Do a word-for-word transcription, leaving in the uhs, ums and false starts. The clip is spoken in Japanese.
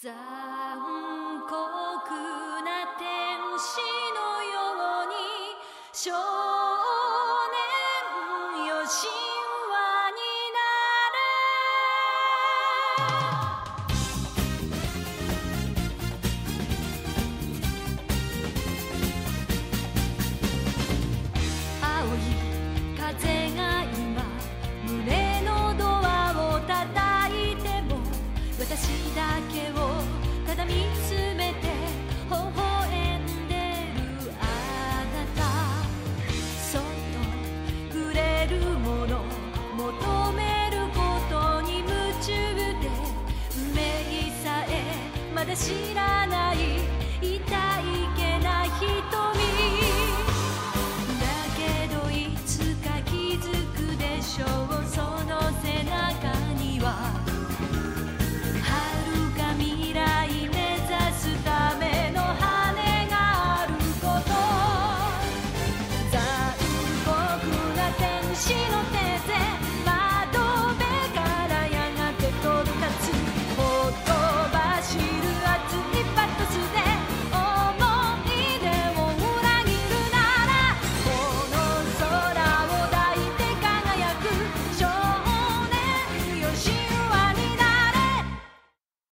残酷な天使のように少年よ神話になれ青い風が今胸のドアを叩いても私だけをただ見つめて微笑んでるあなたそっと触れるもの求めることに夢中で運命さえまだ知らない